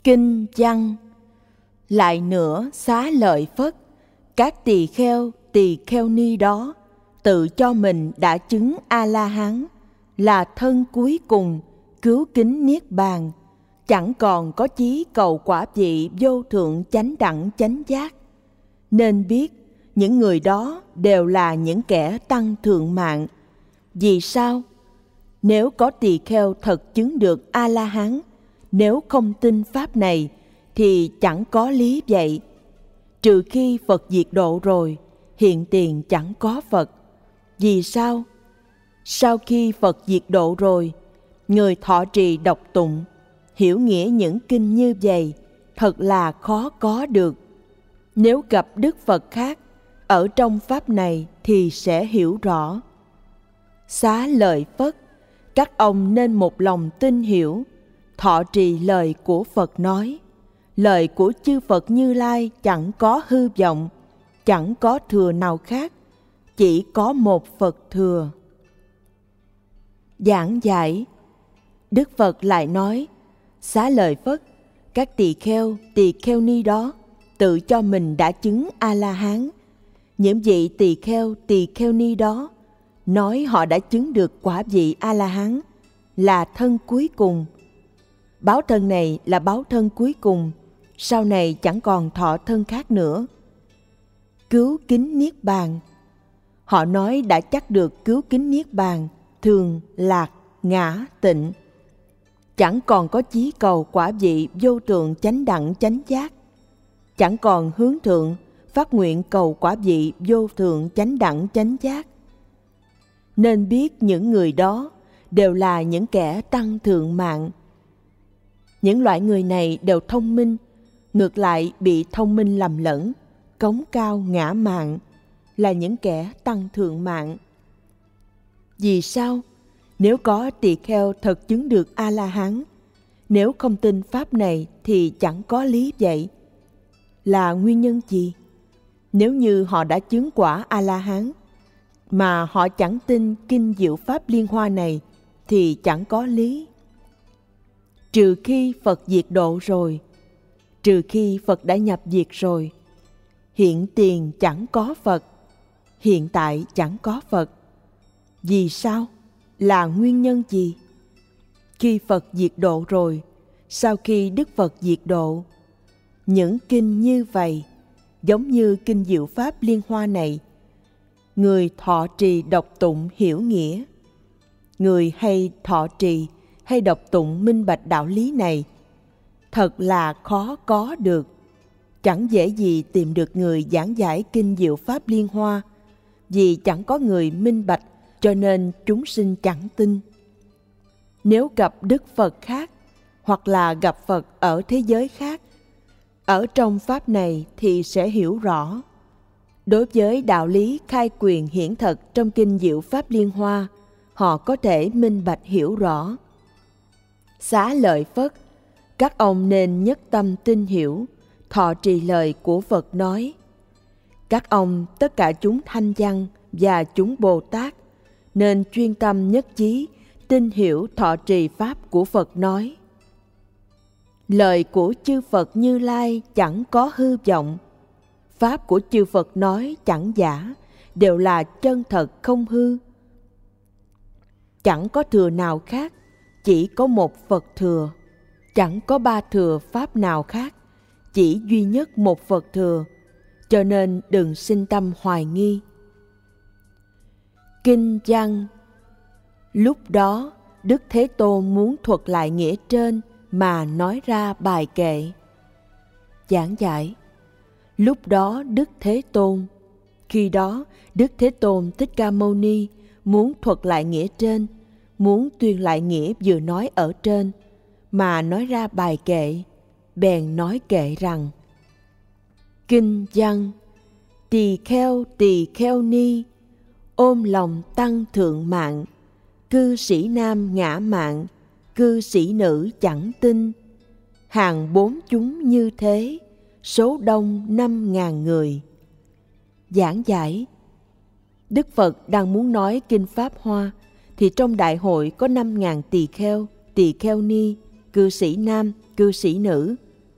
Kinh văn. Lại nữa Xá Lợi Phất, các tỳ kheo ni đó tự cho mình đã chứng A-la-hán, là thân cuối cùng, cứu kính niết bàn, chẳng còn có chí cầu quả vị vô thượng chánh đẳng chánh giác. Nên biết những người đó đều là những kẻ tăng thượng mạng. Vì sao? Nếu có tỳ kheo thật chứng được A-la-hán, nếu không tin pháp này thì chẳng có lý vậy. Trừ khi Phật diệt độ rồi, hiện tiền chẳng có Phật. Vì sao? Sau khi Phật diệt độ rồi, người thọ trì đọc tụng, hiểu nghĩa những kinh như vậy thật là khó có được. Nếu gặp Đức Phật khác ở trong pháp này thì sẽ hiểu rõ. Xá Lợi Phất, các ông nên một lòng tin hiểu, thọ trì lời của Phật nói. Lời của chư Phật Như Lai chẳng có hư vọng, chẳng có thừa nào khác, chỉ có một Phật thừa. Giảng giải. Đức Phật lại nói: Xá Lợi Phất, các tỳ kheo ni đó tự cho mình đã chứng A-la-hán. Những vị tỳ kheo ni đó nói họ đã chứng được quả vị A-la-hán, là thân cuối cùng. Báo thân này là báo thân cuối cùng, sau này chẳng còn thọ thân khác nữa. Cứu kính niết bàn. Họ nói đã chắc được cứu kính niết bàn, thường, lạc, ngã, tịnh. Chẳng còn có chí cầu quả vị vô thượng chánh đẳng chánh giác. Chẳng còn hướng thượng, phát nguyện cầu quả vị vô thượng chánh đẳng chánh giác. Nên biết những người đó đều là những kẻ tăng thượng mạng. Những loại người này đều thông minh, ngược lại bị thông minh lầm lẫn, cống cao ngã mạn, là những kẻ tăng thượng mạng. Vì sao? Nếu có tỳ kheo thật chứng được A-la-hán, nếu không tin pháp này thì chẳng có lý vậy. Là nguyên nhân gì? Nếu như họ đã chứng quả A-la-hán mà họ chẳng tin kinh diệu pháp liên hoa này thì chẳng có lý. Trừ khi Phật diệt độ rồi, trừ khi Phật đã nhập diệt rồi, hiện tiền chẳng có Phật, hiện tại chẳng có Phật. Vì sao? Là nguyên nhân gì? Khi Phật diệt độ rồi, sau khi Đức Phật diệt độ, những kinh như vậy, giống như kinh diệu pháp liên hoa này, người thọ trì đọc tụng hiểu nghĩa. Người hay thọ trì hay đọc tụng minh bạch đạo lý này thật là khó có được. Chẳng dễ gì tìm được người giảng giải kinh diệu pháp liên hoa, vì chẳng có người minh bạch, cho nên chúng sinh chẳng tin. Nếu gặp Đức Phật khác, hoặc là gặp Phật ở thế giới khác, ở trong pháp này thì sẽ hiểu rõ. Đối với đạo lý khai quyền hiển thật trong kinh diệu pháp liên hoa, họ có thể minh bạch hiểu rõ. Xá Lợi Phất, các ông nên nhất tâm tin hiểu, thọ trì lời của Phật nói. Các ông tất cả chúng Thanh Văn và chúng Bồ Tát nên chuyên tâm nhất chí tin hiểu thọ trì pháp của Phật nói. Lời của chư Phật Như Lai chẳng có hư vọng, pháp của chư Phật nói chẳng giả, đều là chân thật không hư. Chẳng có thừa nào khác, chỉ có một Phật thừa. Chẳng có ba thừa pháp nào khác, chỉ duy nhất một Phật thừa, cho nên đừng sinh tâm hoài nghi. Kinh văn. Lúc đó, Đức Thế Tôn muốn thuật lại nghĩa trên mà nói ra bài kệ. Giảng giải. Lúc đó Đức Thế Tôn, khi đó Đức Thế Tôn Thích Ca Mâu Ni muốn thuật lại nghĩa trên, muốn tuyên lại nghĩa vừa nói ở trên, mà nói ra bài kệ, bèn nói kệ rằng: Kinh văn. Tỳ kheo ni, ôm lòng tăng thượng mạng, cư sĩ nam ngã mạng, cư sĩ nữ chẳng tin. Hàng bốn chúng như thế, số đông 5.000 người. Giảng giải. Đức Phật đang muốn nói kinh Pháp Hoa, thì trong đại hội có 5.000 tỳ kheo ni, cư sĩ nam, cư sĩ nữ,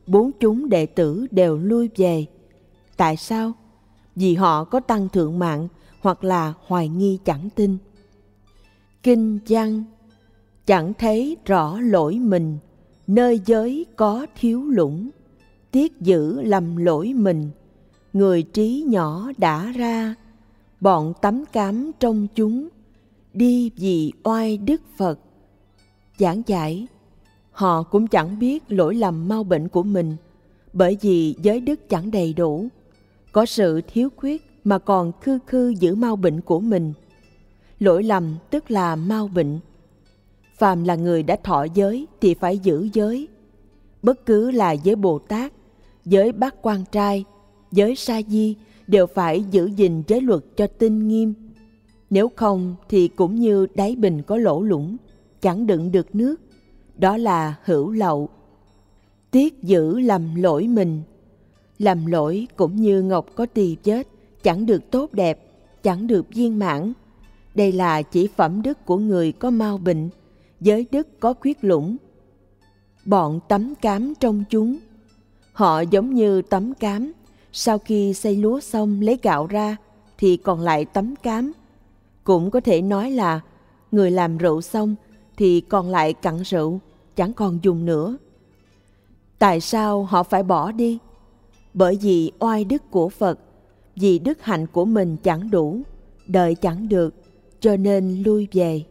bốn chúng đệ tử đều lui về. Tại sao? Vì họ có tăng thượng mạng hoặc là hoài nghi chẳng tin. Kinh văn: chẳng thấy rõ lỗi mình, nơi giới có thiếu lũng. Tiếc giữ lầm lỗi mình, người trí nhỏ đã ra. Bọn tắm cám trong chúng, đi vì oai Đức Phật. Giảng giải: họ cũng chẳng biết lỗi lầm mau bệnh của mình, bởi vì giới đức chẳng đầy đủ, có sự thiếu khuyết mà còn khư khư giữ mau bệnh của mình. Lỗi lầm tức là mau bệnh. Phàm là người đã thọ giới thì phải giữ giới. Bất cứ là giới Bồ Tát, giới Bát Quan Trai, giới Sa Di đều phải giữ gìn giới luật cho tinh nghiêm. Nếu không thì cũng như đáy bình có lỗ lũng, chẳng đựng được nước. Đó là hữu lậu. Tiếc giữ lầm lỗi mình. Lầm lỗi cũng như ngọc có tì vết, chẳng được tốt đẹp, chẳng được viên mãn. Đây là chỉ phẩm đức của người có mau bệnh, giới đức có khuyết lũng. Bọn tắm cám trong chúng, họ giống như tấm cám, sau khi xay lúa xong lấy gạo ra thì còn lại tấm cám. Cũng có thể nói là người làm rượu xong thì còn lại cặn rượu, chẳng còn dùng nữa. Tại sao họ phải bỏ đi? Bởi vì oai đức của Phật, vì đức hạnh của mình chẳng đủ, đợi chẳng được, cho nên lui về.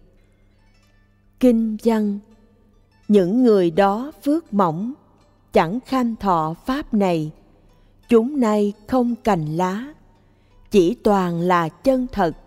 Kinh văn: những người đó phước mỏng, chẳng kham thọ pháp này. Chúng nay không cành lá, chỉ toàn là chân thật.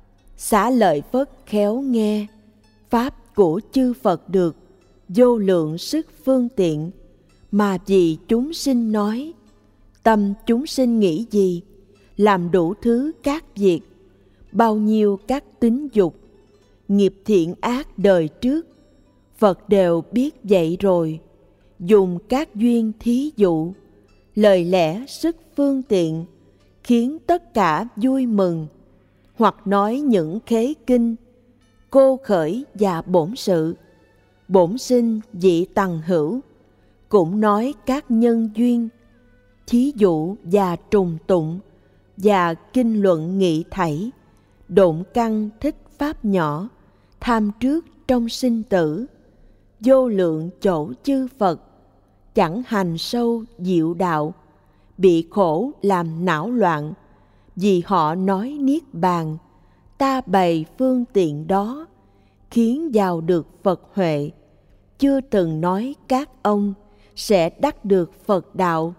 Xá lợi Phất khéo nghe, pháp của chư Phật được, vô lượng sức phương tiện. Mà vì chúng sinh nói, tâm chúng sinh nghĩ gì, làm đủ thứ các việc, bao nhiêu các tính dục, nghiệp thiện ác đời trước, Phật đều biết vậy rồi. Dùng các duyên thí dụ, lời lẽ sức phương tiện, khiến tất cả vui mừng. Hoặc nói những khế kinh, cô khởi và bổn sự, bổn sinh vị tằng hữu. Cũng nói các nhân duyên, thí dụ và trùng tụng, và kinh luận nghị thảy. Độn căn thích pháp nhỏ, tham trước trong sinh tử. Vô lượng chỗ chư Phật, chẳng hành sâu diệu đạo. Bị khổ làm não loạn, vì họ nói niết bàn. Ta bày phương tiện đó, khiến vào được Phật huệ. Chưa từng nói các ông sẽ đắc được Phật đạo.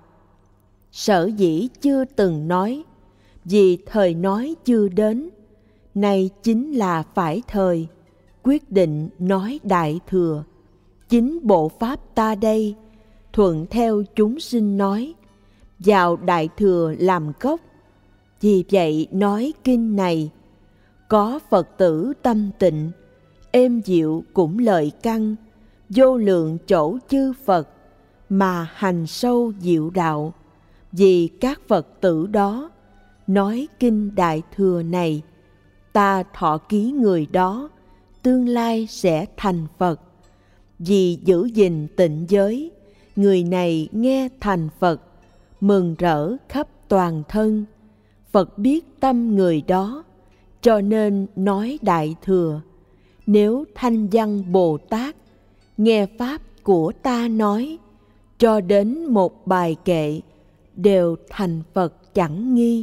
Sở dĩ chưa từng nói, vì thời nói chưa đến. Nay chính là phải thời, quyết định nói đại thừa. Chính bộ pháp ta đây, thuận theo chúng sinh nói, vào đại thừa làm gốc. Vì vậy nói kinh này, có Phật tử tâm tịnh, êm dịu cũng lợi căn, vô lượng chỗ chư Phật, mà hành sâu diệu đạo. Vì các Phật tử đó, nói kinh đại thừa này, ta thọ ký người đó, tương lai sẽ thành Phật. Vì giữ gìn tịnh giới, người này nghe thành Phật, mừng rỡ khắp toàn thân. Phật biết tâm người đó, cho nên nói đại thừa. Nếu thanh văn Bồ Tát, nghe pháp của ta nói, cho đến một bài kệ, đều thành Phật chẳng nghi.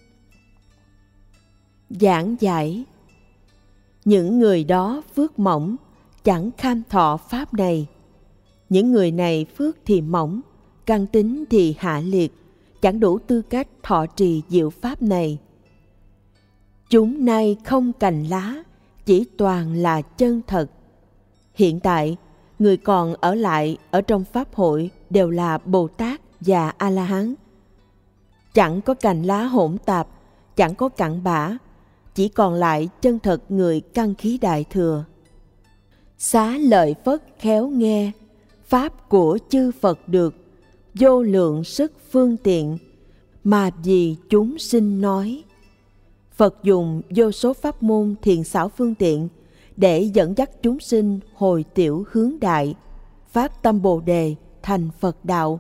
Giảng giải: những người đó phước mỏng, chẳng kham thọ pháp này. Những người này phước thì mỏng, căn tính thì hạ liệt, chẳng đủ tư cách thọ trì diệu pháp này. Chúng nay không cành lá, chỉ toàn là chân thật. Hiện tại, người còn ở lại ở trong pháp hội đều là Bồ Tát và A-la-hán. Chẳng có cành lá hỗn tạp, chẳng có cặn bã, chỉ còn lại chân thật người căn khí đại thừa. Xá lợi Phất khéo nghe, pháp của chư Phật được, vô lượng sức phương tiện, mà vì chúng sinh nói. Phật dùng vô số pháp môn thiện xảo phương tiện để dẫn dắt chúng sinh hồi tiểu hướng đại, phát tâm Bồ đề, thành Phật đạo.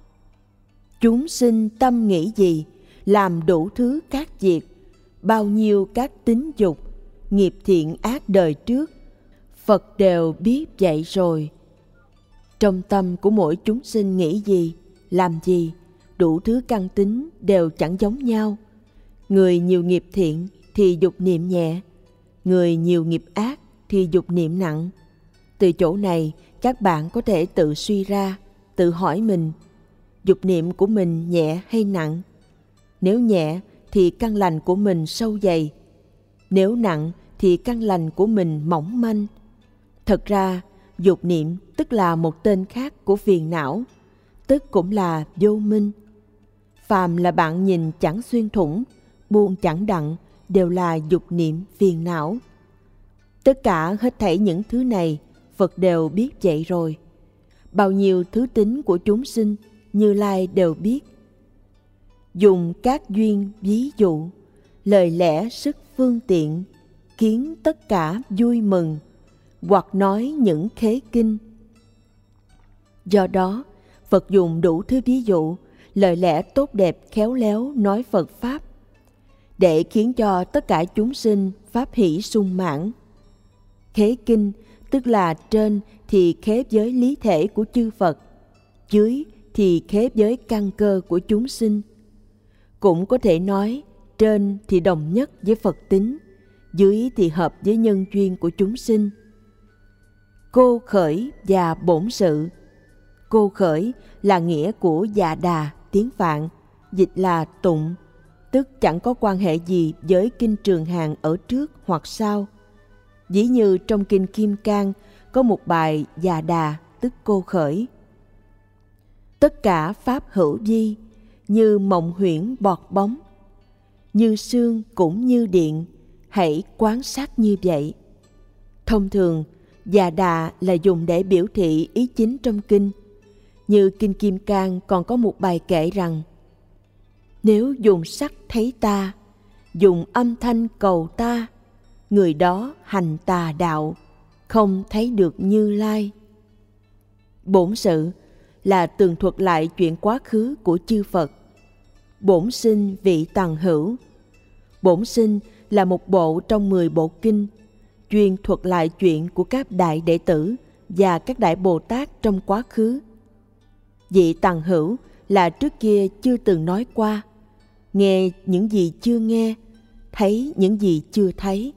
Chúng sinh tâm nghĩ gì, làm đủ thứ các việc, bao nhiêu các tính dục, nghiệp thiện ác đời trước, Phật đều biết vậy rồi. Trong tâm của mỗi chúng sinh nghĩ gì, làm gì, đủ thứ căn tính đều chẳng giống nhau. Người nhiều nghiệp thiện thì dục niệm nhẹ, người nhiều nghiệp ác thì dục niệm nặng. Từ chỗ này, các bạn có thể tự suy ra, tự hỏi mình, dục niệm của mình nhẹ hay nặng? Nếu nhẹ thì căn lành của mình sâu dày, nếu nặng thì căn lành của mình mỏng manh. Thật ra, dục niệm tức là một tên khác của phiền não, tức cũng là vô minh. Phàm là bạn nhìn chẳng xuyên thủng, buông chẳng đặng, đều là dục niệm phiền não. Tất cả hết thảy những thứ này, Phật đều biết vậy rồi. Bao nhiêu thứ tính của chúng sinh, Như Lai đều biết. Dùng các duyên ví dụ, lời lẽ sức phương tiện, khiến tất cả vui mừng, hoặc nói những khế kinh. Do đó, Phật dùng đủ thứ ví dụ, lời lẽ tốt đẹp khéo léo nói Phật Pháp, để khiến cho tất cả chúng sinh pháp hỷ sung mãn. Khế kinh tức là trên thì khế với lý thể của chư Phật, dưới thì khế với căn cơ của chúng sinh. Cũng có thể nói trên thì đồng nhất với Phật tính, dưới thì hợp với nhân duyên của chúng sinh. Cô khởi và bổn sự. Cô khởi là nghĩa của Dạ Đà, tiếng Phạn, dịch là tụng, tức chẳng có quan hệ gì với kinh Trường Hàng ở trước hoặc sau. Ví như trong kinh Kim Cang có một bài Dạ Đà, tức cô khởi. Tất cả pháp hữu vi, như mộng huyễn bọt bóng, như sương cũng như điện, hãy quán sát như vậy. Thông thường, Dạ Đà là dùng để biểu thị ý chính trong kinh. Như kinh Kim Cang còn có một bài kể rằng: nếu dùng sắc thấy ta, dùng âm thanh cầu ta, người đó hành tà đạo, không thấy được Như Lai. Bổn sự là tường thuật lại chuyện quá khứ của chư Phật. Bổn sinh vị tằng hữu. Bổn sinh là một bộ trong 10 bộ kinh, chuyên thuật lại chuyện của các đại đệ tử và các đại Bồ Tát trong quá khứ. Vị tằng hữu là trước kia chưa từng nói qua, nghe những gì chưa nghe, thấy những gì chưa thấy.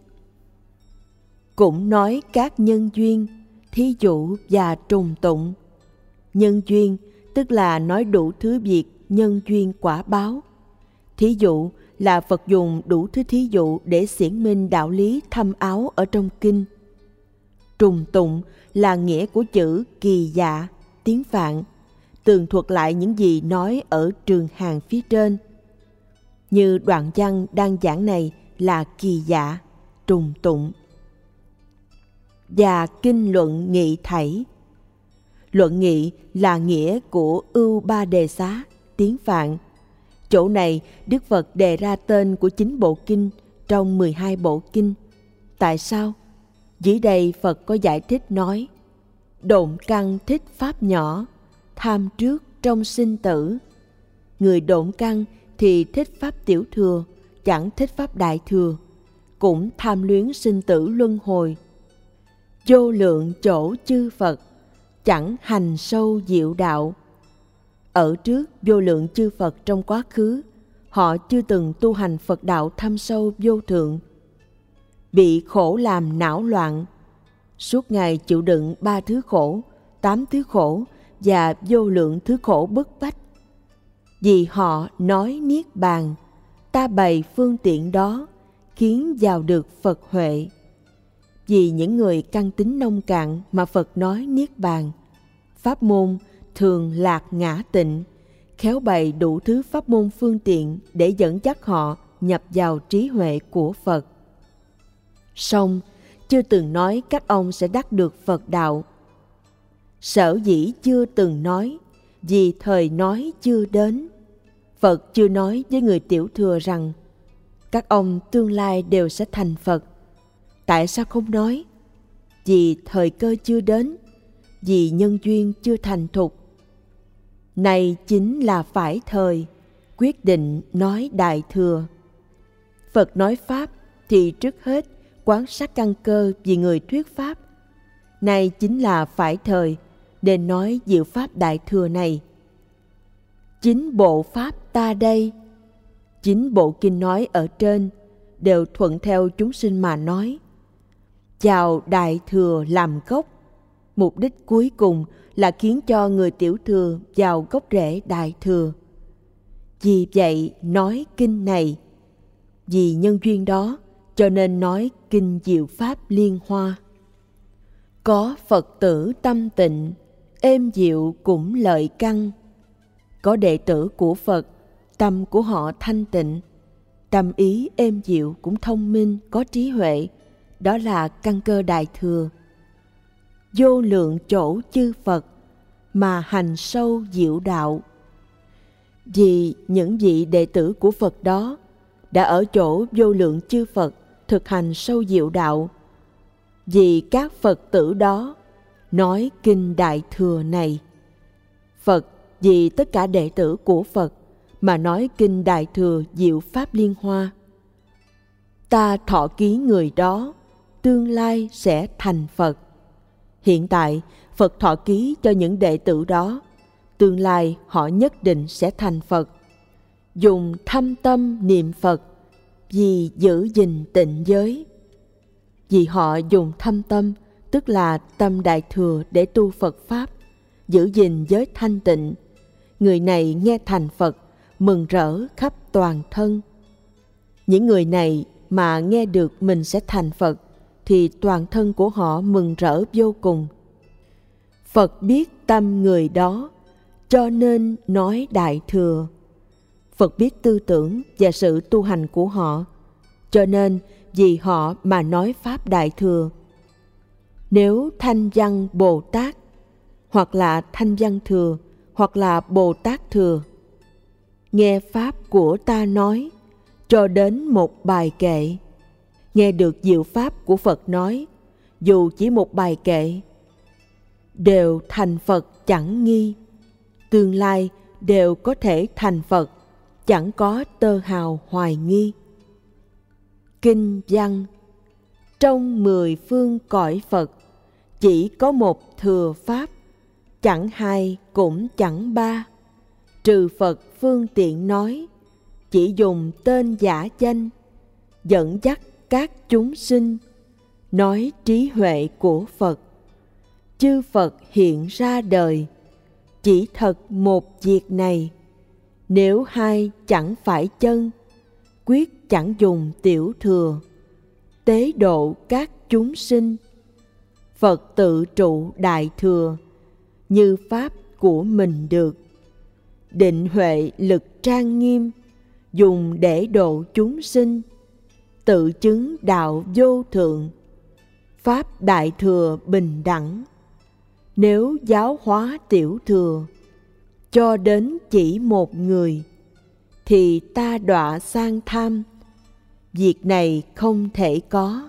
Cũng nói các nhân duyên, thí dụ và trùng tụng. Nhân duyên tức là nói đủ thứ việc nhân duyên quả báo. Thí dụ là Phật dùng đủ thứ thí dụ để xiển minh đạo lý thâm áo ở trong kinh. Trùng tụng là nghĩa của chữ kỳ dạ, tiếng Phạn, tường thuật lại những gì nói ở Trường Hàng phía trên. Như đoạn văn đang giảng này là kỳ dạ, trùng tụng. Và kinh luận nghị thảy. Luận nghị là nghĩa của Ưu Ba Đề Xá, tiếng Phạn. Chỗ này Đức Phật đề ra tên của 9 bộ kinh trong 12 bộ kinh. Tại sao? Dưới đây Phật có giải thích nói: độn căn thích pháp nhỏ, tham trước trong sinh tử. Người độn căn thì thích pháp tiểu thừa, chẳng thích pháp đại thừa, cũng tham luyến sinh tử luân hồi. Vô lượng chỗ chư Phật, chẳng hành sâu diệu đạo. Ở trước vô lượng chư Phật trong quá khứ, họ chưa từng tu hành Phật đạo thâm sâu vô thượng. Bị khổ làm não loạn, suốt ngày chịu đựng 3 thứ khổ, 8 thứ khổ và vô lượng thứ khổ bức bách. Vì họ nói niết bàn, ta bày phương tiện đó, khiến vào được Phật huệ. Vì những người căn tính nông cạn mà Phật nói niết bàn, pháp môn thường lạc ngã tịnh, khéo bày đủ thứ pháp môn phương tiện để dẫn dắt họ nhập vào trí huệ của Phật. Song chưa từng nói các ông sẽ đắc được Phật đạo. Sở dĩ chưa từng nói, vì thời nói chưa đến. Phật chưa nói với người tiểu thừa rằng các ông tương lai đều sẽ thành Phật. Tại sao không nói? Vì thời cơ chưa đến, vì nhân duyên chưa thành thục, Này chính là phải thời, quyết định nói đại thừa. Phật nói Pháp thì trước hết quán sát căn cơ vì người thuyết Pháp. Này chính là phải thời, nên nói diệu Pháp đại thừa này. Chính bộ Pháp ta đây, chính bộ kinh nói ở trên đều thuận theo chúng sinh mà nói. Chào đại thừa làm gốc, mục đích cuối cùng là khiến cho người tiểu thừa vào gốc rễ đại thừa. Vì vậy nói kinh này, vì nhân duyên đó cho nên nói kinh diệu Pháp Liên Hoa. Có Phật tử tâm tịnh, êm dịu cũng lợi căn. Có đệ tử của Phật, tâm của họ thanh tịnh, tâm ý êm dịu cũng thông minh, có trí huệ, đó là căn cơ đại thừa. Vô lượng chỗ chư Phật mà hành sâu diệu đạo. Vì những vị đệ tử của Phật đó đã ở chỗ vô lượng chư Phật thực hành sâu diệu đạo, vì các Phật tử đó nói kinh đại thừa này. Phật vì tất cả đệ tử của Phật mà nói kinh đại thừa diệu Pháp Liên Hoa. Ta thọ ký người đó, tương lai sẽ thành Phật. Hiện tại Phật thọ ký cho những đệ tử đó, tương lai họ nhất định sẽ thành Phật. Dùng thâm tâm niệm Phật vì giữ gìn tịnh giới. Vì họ dùng thâm tâm, tức là tâm đại thừa để tu Phật Pháp, giữ gìn giới thanh tịnh. Người này nghe thành Phật, mừng rỡ khắp toàn thân. Những người này mà nghe được mình sẽ thành Phật, thì toàn thân của họ mừng rỡ vô cùng. Phật biết tâm người đó, cho nên nói đại thừa. Phật biết tư tưởng và sự tu hành của họ, cho nên vì họ mà nói Pháp đại thừa. Nếu Thanh Văn Bồ Tát, hoặc là Thanh Văn Thừa, hoặc là Bồ Tát Thừa, nghe Pháp của ta nói, cho đến một bài kệ, nghe được diệu Pháp của Phật nói, dù chỉ một bài kệ, đều thành Phật chẳng nghi. Tương lai đều có thể thành Phật, chẳng có tơ hào hoài nghi. Kinh văn: trong 10 phương cõi Phật, chỉ có một thừa Pháp, chẳng hai cũng chẳng ba. Trừ Phật phương tiện nói, chỉ dùng tên giả danh, dẫn dắt các chúng sinh, nói trí huệ của Phật. Chư Phật hiện ra đời, chỉ thật một việc này. Nếu hai chẳng phải chân, quyết chẳng dùng tiểu thừa, tế độ các chúng sinh. Phật tự trụ đại thừa, như Pháp của mình được. Định huệ lực trang nghiêm, dùng để độ chúng sinh. Tự chứng đạo vô thượng, Pháp đại thừa bình đẳng. Nếu giáo hóa tiểu thừa, cho đến chỉ một người, thì ta đọa sang tham. Việc này không thể có.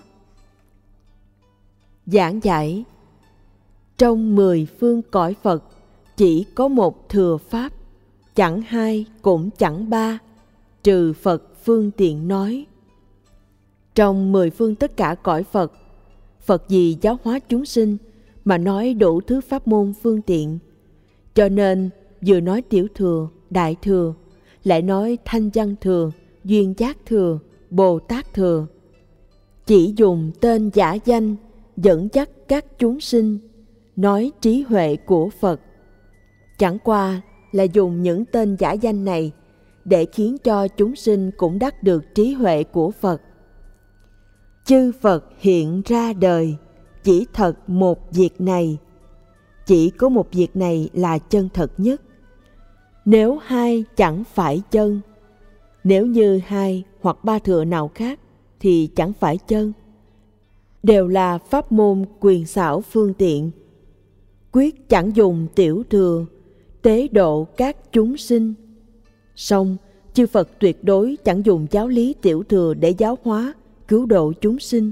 Giảng giải: trong 10 phương cõi Phật, chỉ có một thừa Pháp, chẳng hai cũng chẳng ba, trừ Phật phương tiện nói. Trong 10 phương tất cả cõi Phật, Phật vì giáo hóa chúng sinh mà nói đủ thứ pháp môn phương tiện. Cho nên vừa nói tiểu thừa, đại thừa, lại nói thanh văn thừa, duyên giác thừa, Bồ Tát thừa. Chỉ dùng tên giả danh, dẫn dắt các chúng sinh, nói trí huệ của Phật. Chẳng qua là dùng những tên giả danh này để khiến cho chúng sinh cũng đắc được trí huệ của Phật. Chư Phật hiện ra đời, chỉ thật một việc này. Chỉ có một việc này là chân thật nhất. Nếu hai chẳng phải chân, nếu như hai hoặc ba thừa nào khác thì chẳng phải chân. Đều là pháp môn quyền xảo phương tiện. Quyết chẳng dùng tiểu thừa, tế độ các chúng sinh. Song chư Phật tuyệt đối chẳng dùng giáo lý tiểu thừa để giáo hóa, cứu độ chúng sinh.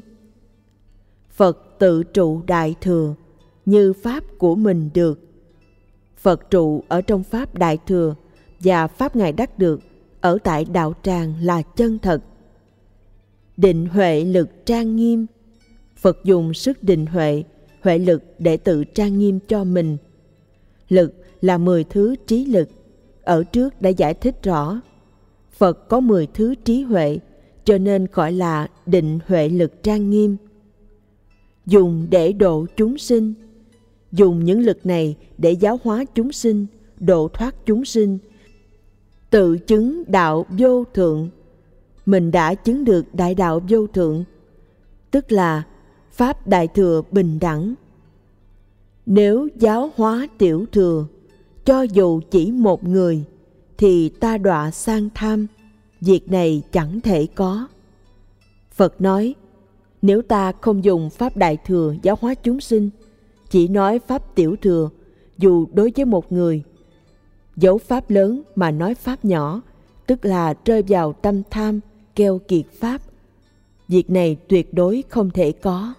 Phật tự trụ đại thừa, như Pháp của mình được. Phật trụ ở trong Pháp Đại Thừa và Pháp Ngài đắc được ở tại đạo tràng là chân thật. Định huệ lực trang nghiêm. Phật dùng sức định huệ, huệ lực để tự trang nghiêm cho mình. Lực là 10 thứ trí lực. Ở trước đã giải thích rõ. Phật có 10 thứ trí huệ, cho nên gọi là định huệ lực trang nghiêm. Dùng để độ chúng sinh. Dùng những lực này để giáo hóa chúng sinh, độ thoát chúng sinh. Tự chứng đạo vô thượng. Mình đã chứng được đại đạo vô thượng, tức là Pháp Đại Thừa bình đẳng. Nếu giáo hóa tiểu thừa, cho dù chỉ một người, thì ta đọa sang tham. Việc này chẳng thể có. Phật nói, nếu ta không dùng Pháp Đại Thừa giáo hóa chúng sinh, chỉ nói Pháp tiểu thừa, dù đối với một người, dấu Pháp lớn mà nói Pháp nhỏ, tức là rơi vào tâm tham, keo kiệt Pháp. Việc này tuyệt đối không thể có.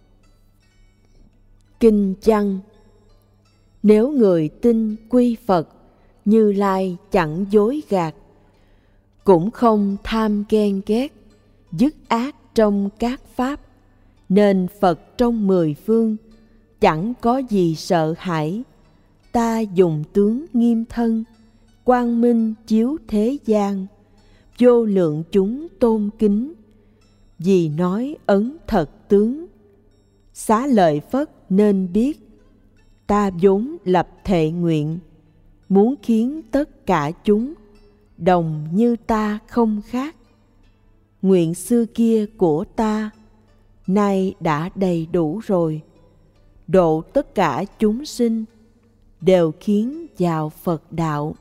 Kinh văn: nếu người tin quy Phật, Như Lai chẳng dối gạt, cũng không tham ghen ghét, dứt ác trong các Pháp, nên Phật trong 10 phương, chẳng có gì sợ hãi. Ta dùng tướng nghiêm thân, quang minh chiếu thế gian, vô lượng chúng tôn kính, vì nói ấn thật tướng. Xá lợi Phất nên biết, ta vốn lập thệ nguyện, muốn khiến tất cả chúng đồng như ta không khác. Nguyện xưa kia của ta, nay đã đầy đủ rồi, độ tất cả chúng sinh, đều khiến vào Phật đạo.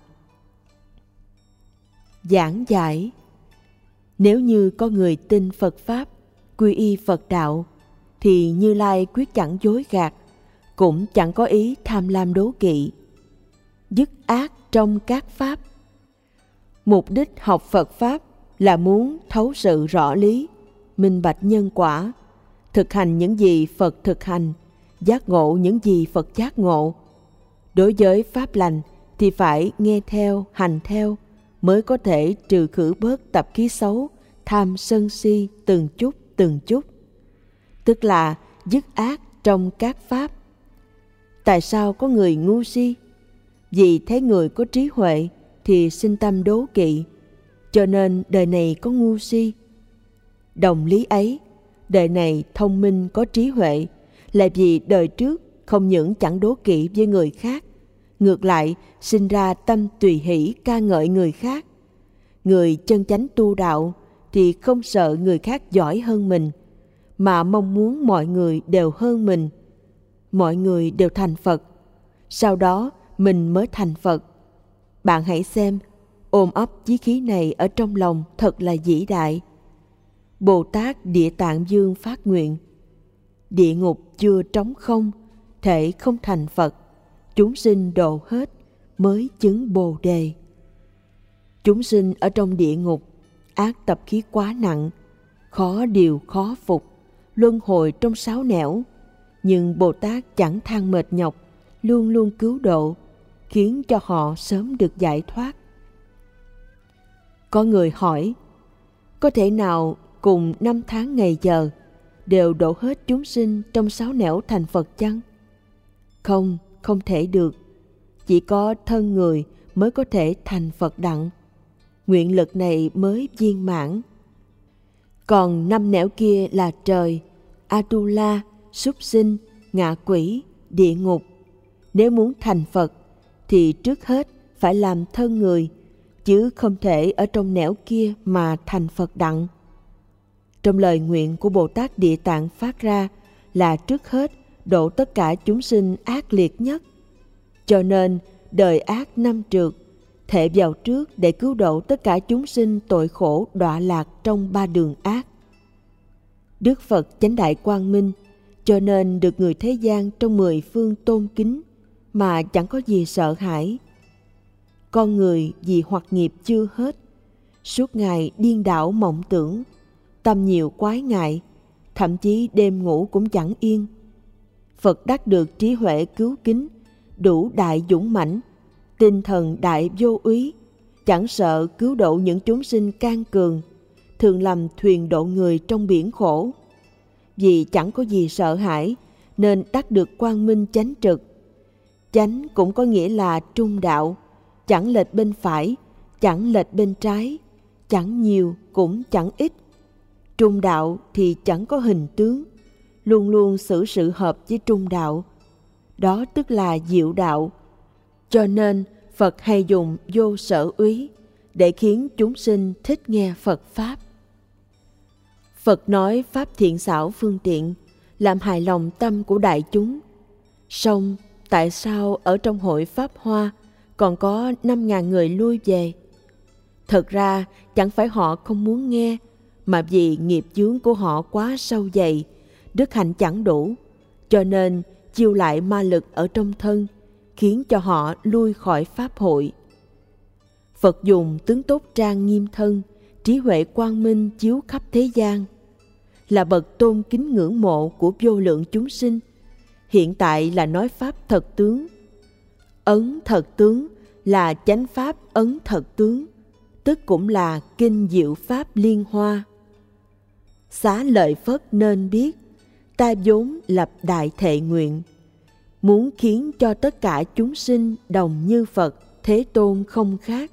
Giảng giải: nếu như có người tin Phật Pháp, quy y Phật đạo, thì Như Lai quyết chẳng dối gạt, cũng chẳng có ý tham lam đố kỵ. Dứt ác trong các Pháp. Mục đích học Phật Pháp là muốn thấu sự rõ lý, minh bạch nhân quả, thực hành những gì Phật thực hành, giác ngộ những gì Phật giác ngộ. Đối với Pháp lành thì phải nghe theo, hành theo, mới có thể trừ khử bớt tập khí xấu, tham sân si từng chút, tức là dứt ác trong các Pháp. Tại sao có người ngu si? Vì thấy người có trí huệ thì sinh tâm đố kỵ, cho nên đời này có ngu si. Đồng lý ấy, đời này thông minh có trí huệ là vì đời trước không những chẳng đố kỵ với người khác, ngược lại sinh ra tâm tùy hỷ ca ngợi người khác. Người chân chánh tu đạo thì không sợ người khác giỏi hơn mình, mà mong muốn mọi người đều hơn mình. Mọi người đều thành Phật, sau đó mình mới thành Phật. Bạn hãy xem, ôm ấp chí khí này ở trong lòng thật là vĩ đại. Bồ Tát Địa Tạng Vương phát nguyện: địa ngục chưa trống không, thể không thành Phật, chúng sinh độ hết mới chứng Bồ Đề. Chúng sinh ở trong địa ngục, ác tập khí quá nặng, khó điều khó phục, luân hồi trong 6 nẻo. Nhưng Bồ Tát chẳng than mệt nhọc, luôn luôn cứu độ, khiến cho họ sớm được giải thoát. Có người hỏi, có thể nào cùng 5 tháng ngày giờ đều độ hết chúng sinh trong 6 nẻo thành Phật chăng? Không, không thể được. Chỉ có thân người mới có thể thành Phật đặng. Nguyện lực này mới viên mãn. Còn 5 nẻo kia là trời, Atula, súc sinh, ngạ quỷ, địa ngục. Nếu muốn thành Phật thì trước hết phải làm thân người, chứ không thể ở trong nẻo kia mà thành Phật đặng. Trong lời nguyện của Bồ Tát Địa Tạng phát ra là trước hết độ tất cả chúng sinh ác liệt nhất. Cho nên đời ác năm trượt, thể vào trước để cứu độ tất cả chúng sinh tội khổ đọa lạc trong 3 đường ác. Đức Phật chánh đại quang minh, cho nên được người thế gian trong 10 phương tôn kính mà chẳng có gì sợ hãi. Con người vì hoặc nghiệp chưa hết, suốt ngày điên đảo mộng tưởng, tâm nhiều quái ngại, thậm chí đêm ngủ cũng chẳng yên. Phật đắc được trí huệ cứu kính, đủ đại dũng mãnh, tinh thần đại vô úy, chẳng sợ cứu độ những chúng sinh can cường, thường làm thuyền độ người trong biển khổ. Vì chẳng có gì sợ hãi, nên đắc được quang minh chánh trực. Chánh cũng có nghĩa là trung đạo, chẳng lệch bên phải, chẳng lệch bên trái, chẳng nhiều cũng chẳng ít. Trung đạo thì chẳng có hình tướng, luôn luôn xử sự hợp với trung đạo. Đó tức là diệu đạo. Cho nên Phật hay dùng vô sở úy để khiến chúng sinh thích nghe Phật Pháp. Phật nói Pháp thiện xảo phương tiện, làm hài lòng tâm của đại chúng. Song tại sao ở trong hội Pháp Hoa còn có 5.000 người lui về? Thật ra chẳng phải họ không muốn nghe, mà vì nghiệp chướng của họ quá sâu dày, đức hạnh chẳng đủ, cho nên chiêu lại ma lực ở trong thân, khiến cho họ lui khỏi Pháp hội. Phật dùng tướng tốt trang nghiêm thân, trí huệ quang minh chiếu khắp thế gian, là bậc tôn kính ngưỡng mộ của vô lượng chúng sinh. Hiện tại là nói Pháp thật tướng. Ấn thật tướng là chánh Pháp ấn thật tướng, tức cũng là kinh diệu Pháp liên hoa. Xá lợi Phất nên biết, ta vốn lập đại thệ nguyện, muốn khiến cho tất cả chúng sinh đồng như Phật Thế Tôn không khác.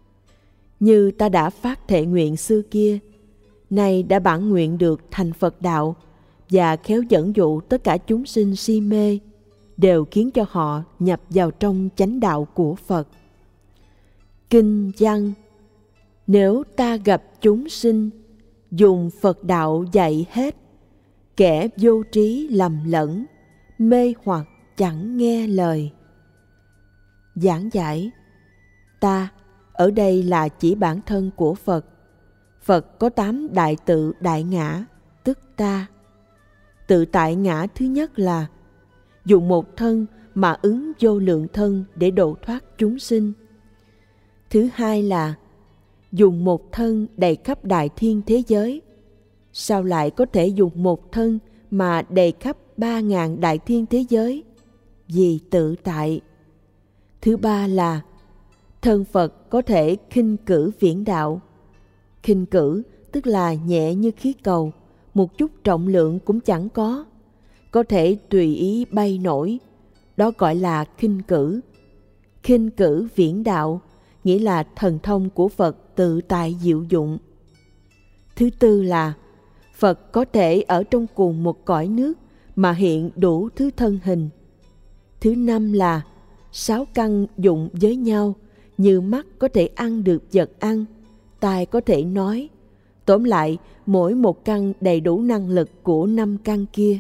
Như ta đã phát thệ nguyện xưa kia, nay đã bản nguyện được thành Phật đạo, và khéo dẫn dụ tất cả chúng sinh si mê, đều khiến cho họ nhập vào trong chánh đạo của Phật. Kinh văn: nếu ta gặp chúng sinh, dùng Phật đạo dạy hết, kẻ vô trí lầm lẫn, mê hoặc chẳng nghe lời. Giảng giải: ta ở đây là chỉ bản thân của Phật. Phật có 8 đại tự đại ngã, tức ta. Tự tại ngã thứ nhất là dùng một thân mà ứng vô lượng thân để độ thoát chúng sinh. Thứ hai là dùng một thân đầy khắp đại thiên thế giới. Sao lại có thể dùng một thân mà đầy khắp 3.000 đại thiên thế giới? Vì tự tại. Thứ ba là thân Phật có thể khinh cử viễn đạo. Khinh cử tức là nhẹ như khí cầu, một chút trọng lượng cũng chẳng có thể tùy ý bay nổi. Đó gọi là khinh cử. Khinh cử viễn đạo nghĩa là thần thông của Phật tự tại diệu dụng. Thứ tư là Phật có thể ở trong cùng một cõi nước mà hiện đủ thứ thân hình. Thứ năm là 6 căn dụng với nhau, như mắt có thể ăn được vật ăn, tai có thể nói. Tóm lại, mỗi một căn đầy đủ năng lực của 5 căn kia.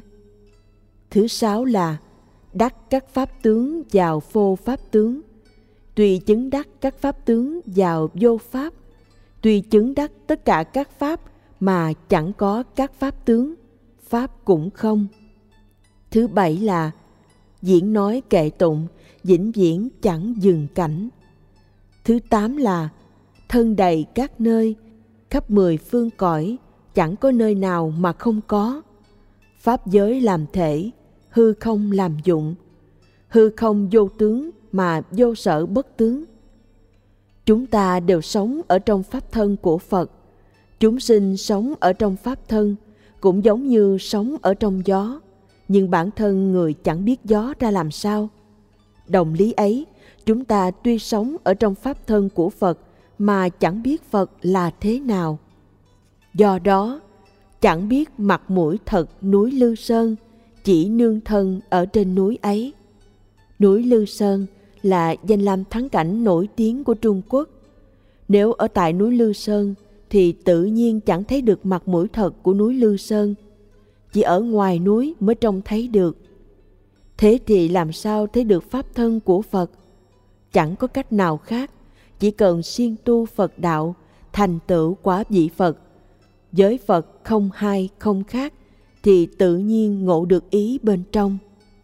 Thứ 6 là đắc các pháp tướng vào vô pháp tướng, tùy chứng đắc các pháp tướng vào vô pháp, tùy chứng đắc tất cả các pháp mà chẳng có các pháp tướng, pháp cũng không. Thứ 7 là diễn nói kệ tụng, vĩnh viễn chẳng dừng cảnh. Thứ 8 là thân đầy các nơi, khắp 10 phương cõi, chẳng có nơi nào mà không có. Pháp giới làm thể, hư không làm dụng. Hư không vô tướng mà vô sở bất tướng. Chúng ta đều sống ở trong pháp thân của Phật. Chúng sinh sống ở trong pháp thân cũng giống như sống ở trong gió, nhưng bản thân người chẳng biết gió ra làm sao. Đồng lý ấy, chúng ta tuy sống ở trong pháp thân của Phật mà chẳng biết Phật là thế nào. Do đó, chẳng biết mặt mũi thật núi Lư Sơn, chỉ nương thân ở trên núi ấy. Núi Lư Sơn là danh lam thắng cảnh nổi tiếng của Trung Quốc. Nếu ở tại núi Lư Sơn thì tự nhiên chẳng thấy được mặt mũi thật của núi Lư Sơn, chỉ ở ngoài núi mới trông thấy được. Thế thì làm sao thấy được pháp thân của Phật? Chẳng có cách nào khác, chỉ cần siêng tu Phật đạo, thành tựu quả vị Phật, với Phật không hai không khác, thì tự nhiên ngộ được ý bên trong.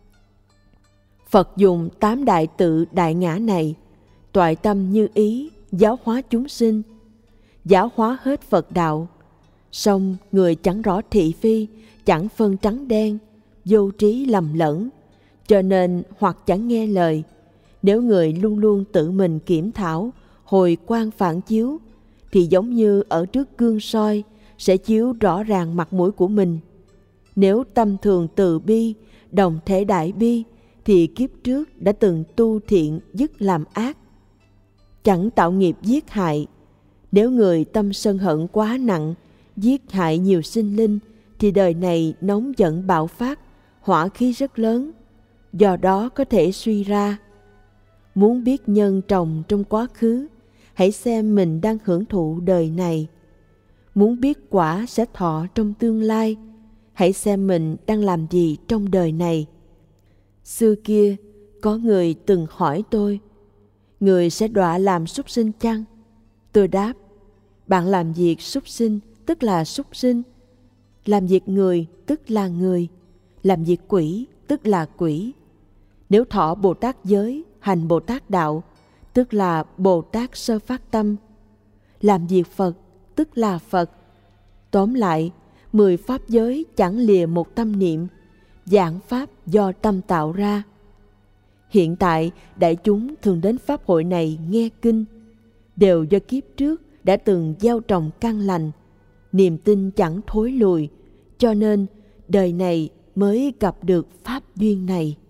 Phật dùng 8 đại tự đại ngã này, toại tâm như ý, giáo hóa chúng sinh, giáo hóa hết Phật đạo. Song người chẳng rõ thị phi, chẳng phân trắng đen, vô trí lầm lẫn, cho nên hoặc chẳng nghe lời, Nếu người luôn luôn tự mình kiểm thảo, hồi quang phản chiếu, thì giống như ở trước gương soi sẽ chiếu rõ ràng mặt mũi của mình. Nếu tâm thường từ bi, đồng thể đại bi, thì kiếp trước đã từng tu thiện dứt làm ác, chẳng tạo nghiệp giết hại. Nếu người tâm sân hận quá nặng, giết hại nhiều sinh linh, thì đời này nóng giận bạo phát, hỏa khí rất lớn, do đó có thể suy ra. Muốn biết nhân trồng trong quá khứ, hãy xem mình đang hưởng thụ đời này. Muốn biết quả sẽ thọ trong tương lai, hãy xem mình đang làm gì trong đời này. Xưa kia, có người từng hỏi tôi, người sẽ đọa làm súc sinh chăng? Tôi đáp, bạn làm việc súc sinh tức là súc sinh, làm việc người tức là người, làm việc quỷ tức là quỷ. Nếu thọ Bồ Tát giới, hành Bồ Tát đạo, tức là Bồ Tát sơ phát tâm, làm việc Phật tức là Phật. Tóm lại, 10 pháp giới chẳng lìa một tâm niệm, vạn pháp do tâm tạo ra. Hiện tại, đại chúng thường đến pháp hội này nghe kinh, đều do kiếp trước đã từng gieo trồng căn lành, niềm tin chẳng thối lùi, cho nên đời này mới gặp được pháp duyên này.